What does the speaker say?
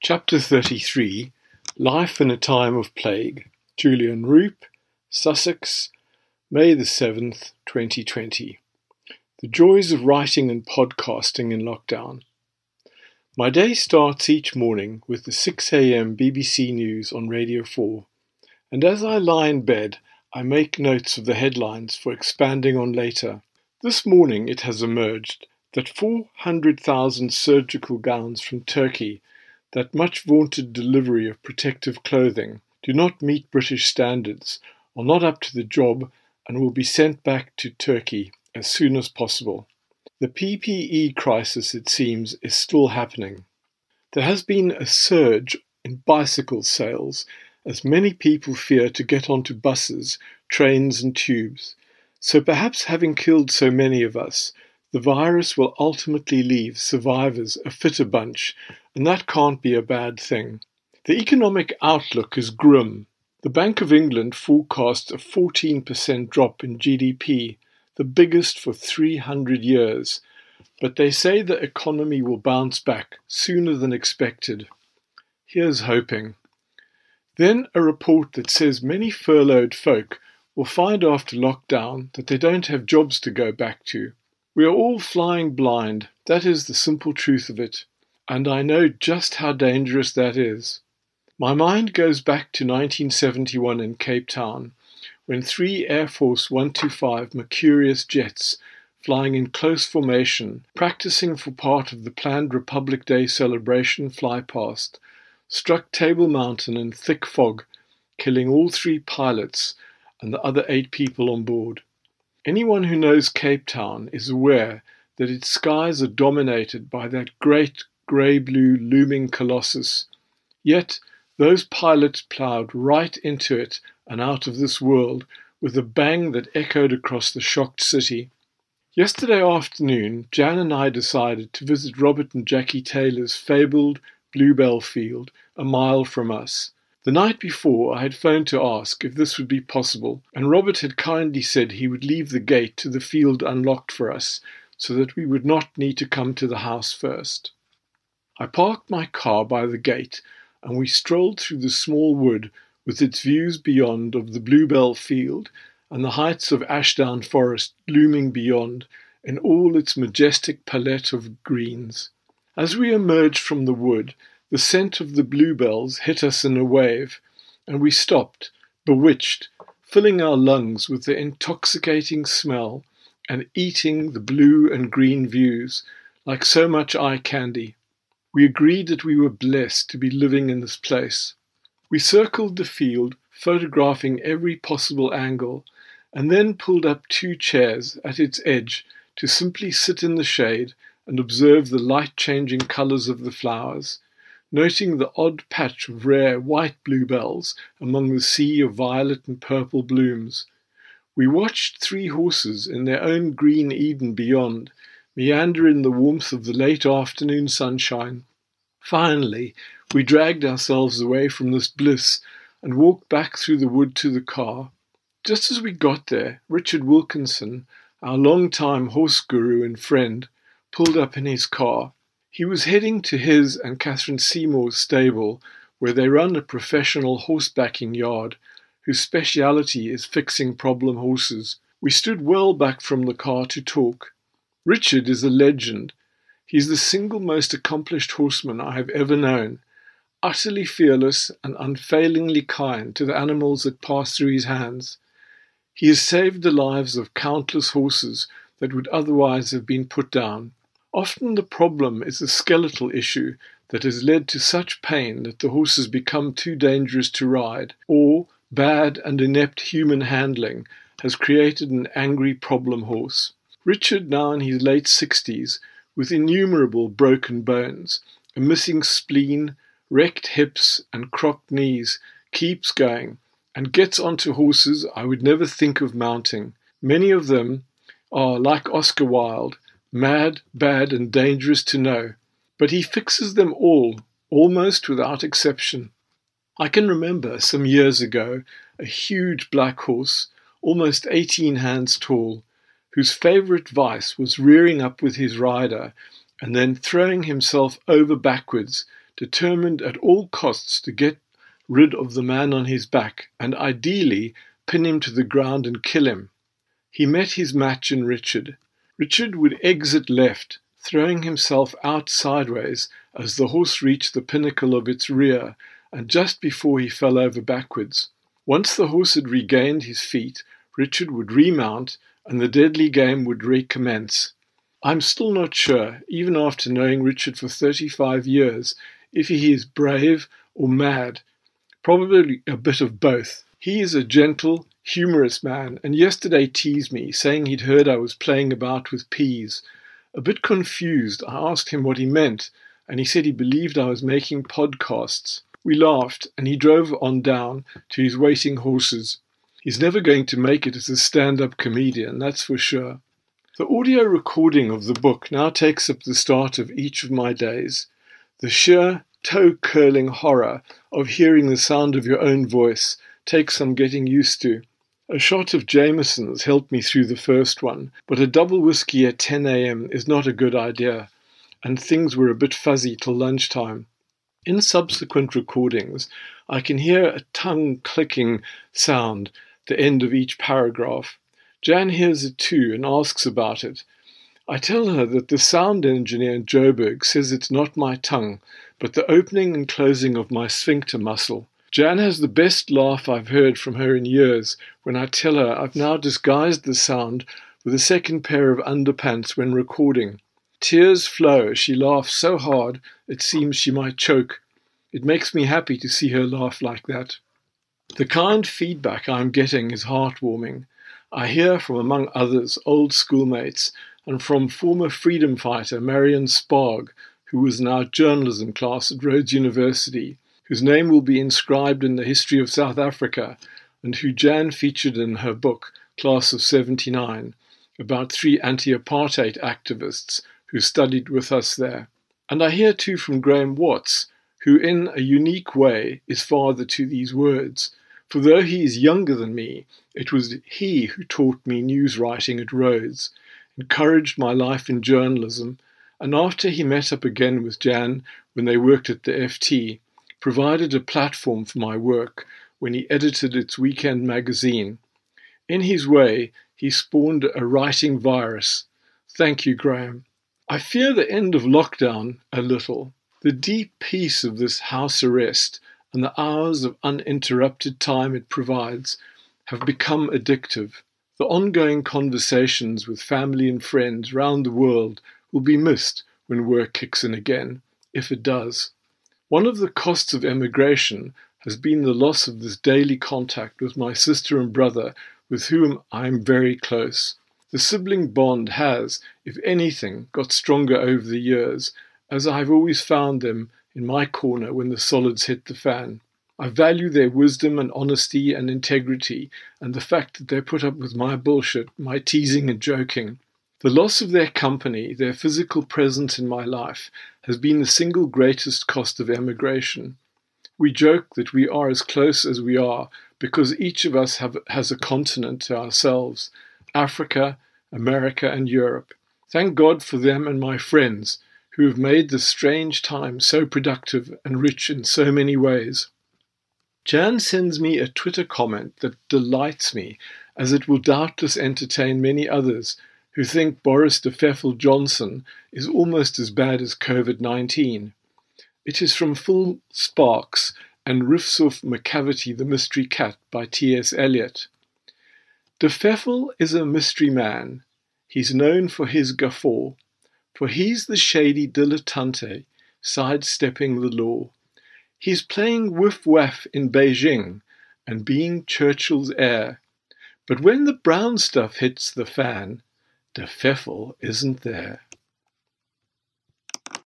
Chapter 33 Life in a Time of Plague. Julian Roop, Sussex, May the 7th, 2020. The joys of writing and podcasting in lockdown. My day starts each morning with the 6 a.m. BBC News on Radio 4, and as I lie in bed, I make notes of the headlines for expanding on later. This morning it has emerged that 400,000 surgical gowns from Turkey, that much vaunted delivery of protective clothing, do not meet British standards, are not up to the job, and will be sent back to Turkey as soon as possible. The PPE crisis, it seems, is still happening. There has been a surge in bicycle sales, as many people fear to get onto buses, trains and tubes. So perhaps having killed so many of us, the virus will ultimately leave survivors a fitter bunch, and that can't be a bad thing. The economic outlook is grim. The Bank of England forecasts a 14% drop in GDP, the biggest for 300 years, but they say the economy will bounce back sooner than expected. Here's hoping. Then a report that says many furloughed folk will find after lockdown that they don't have jobs to go back to. We are all flying blind, that is the simple truth of it, and I know just how dangerous that is. My mind goes back to 1971 in Cape Town, when 3 Air Force 125 Mercurius jets, flying in close formation, practicing for part of the planned Republic Day celebration flypast, struck Table Mountain in thick fog, killing all 3 pilots and the other 8 people on board. Anyone who knows Cape Town is aware that its skies are dominated by that great grey-blue looming colossus. Yet those pilots ploughed right into it and out of this world with a bang that echoed across the shocked city. Yesterday afternoon, Jan and I decided to visit Robert and Jackie Taylor's fabled bluebell field a mile from us. The night before, I had phoned to ask if this would be possible, and Robert had kindly said he would leave the gate to the field unlocked for us, so that we would not need to come to the house first. I parked my car by the gate, and we strolled through the small wood with its views beyond of the bluebell field and the heights of Ashdown Forest looming beyond in all its majestic palette of greens. As we emerged from the wood, the scent of the bluebells hit us in a wave, and we stopped, bewitched, filling our lungs with the intoxicating smell and eating the blue and green views like so much eye candy. We agreed that we were blessed to be living in this place. We circled the field, photographing every possible angle, and then pulled up 2 chairs at its edge to simply sit in the shade and observe the light-changing colours of the flowers, noting the odd patch of rare white bluebells among the sea of violet and purple blooms. We watched 3 horses in their own green Eden beyond, meander in the warmth of the late afternoon sunshine. Finally, we dragged ourselves away from this bliss and walked back through the wood to the car. Just as we got there, Richard Wilkinson, our long-time horse guru and friend, pulled up in his car. He was heading to his and Catherine Seymour's stable, where they run a professional horsebacking yard, whose speciality is fixing problem horses. We stood well back from the car to talk. Richard is a legend. He's the single most accomplished horseman I have ever known, utterly fearless and unfailingly kind to the animals that pass through his hands. He has saved the lives of countless horses that would otherwise have been put down. Often the problem is a skeletal issue that has led to such pain that the horses become too dangerous to ride, or bad and inept human handling has created an angry problem horse. Richard, now in his late 60s, with innumerable broken bones, a missing spleen, wrecked hips and crocked knees, keeps going and gets onto horses I would never think of mounting. Many of them are, like Oscar Wilde, mad, bad and dangerous to know, but he fixes them all, almost without exception. I can remember some years ago a huge black horse, almost 18 hands tall, whose favourite vice was rearing up with his rider and then throwing himself over backwards determined at all costs to get rid of the man on his back and ideally pin him to the ground and kill him. He met his match in Richard. Richard would exit left, throwing himself out sideways as the horse reached the pinnacle of its rear and just before he fell over backwards. Once the horse had regained his feet, Richard would remount and the deadly game would recommence. I'm still not sure, even after knowing Richard for 35 years, if he is brave or mad. Probably a bit of both. He is a gentle, humorous man, and yesterday teased me, saying he'd heard I was playing about with peas. A bit confused, I asked him what he meant, and he said he believed I was making podcasts. We laughed, and he drove on down to his waiting horses. He's never going to make it as a stand-up comedian, that's for sure. The audio recording of the book now takes up the start of each of my days. The sheer, toe-curling horror of hearing the sound of your own voice takes some getting used to. A shot of Jameson's helped me through the first one, but a double whiskey at 10 a.m. is not a good idea, and things were a bit fuzzy till lunchtime. In subsequent recordings, I can hear a tongue-clicking sound at the end of each paragraph. Jan hears it too and asks about it. I tell her that the sound engineer in Joburg says it's not my tongue, but the opening and closing of my sphincter muscle. Jan has the best laugh I've heard from her in years when I tell her I've now disguised the sound with a second pair of underpants when recording. Tears flow as she laughs so hard it seems she might choke. It makes me happy to see her laugh like that. The kind feedback I'm getting is heartwarming. I hear from, among others, old schoolmates and from former freedom fighter Marion Sparg, who was in our journalism class at Rhodes University, whose name will be inscribed in the history of South Africa, and who Jan featured in her book, Class of 79, about 3 anti-apartheid activists who studied with us there. And I hear too from Graham Watts, who in a unique way is father to these words. For though he is younger than me, it was he who taught me news writing at Rhodes, encouraged my life in journalism, and after he met up again with Jan when they worked at the FT, provided a platform for my work when he edited its weekend magazine. In his way, he spawned a writing virus. Thank you, Graham. I fear the end of lockdown a little. The deep peace of this house arrest and the hours of uninterrupted time it provides have become addictive. The ongoing conversations with family and friends round the world will be missed when work kicks in again, if it does. One of the costs of emigration has been the loss of this daily contact with my sister and brother, with whom I am very close. The sibling bond has, if anything, got stronger over the years, as I have always found them in my corner when the solids hit the fan. I value their wisdom and honesty and integrity, and the fact that they put up with my bullshit, my teasing and joking. The loss of their company, their physical presence in my life, has been the single greatest cost of emigration. We joke that we are as close as we are because each of us has a continent to ourselves, Africa, America and Europe. Thank God for them and my friends, who have made this strange time so productive and rich in so many ways. Jan sends me a Twitter comment that delights me, as it will doubtless entertain many others who think Boris de Pfeffel Johnson is almost as bad as COVID-19. It is from Phil Sparks and riffs off McCavity the Mystery Cat by T.S. Eliot. De Pfeffel is a mystery man. He's known for his guffaw, for he's the shady dilettante, sidestepping the law. He's playing whiff-waff in Beijing and being Churchill's heir. But when the brown stuff hits the fan, De Pfeffel isn't there.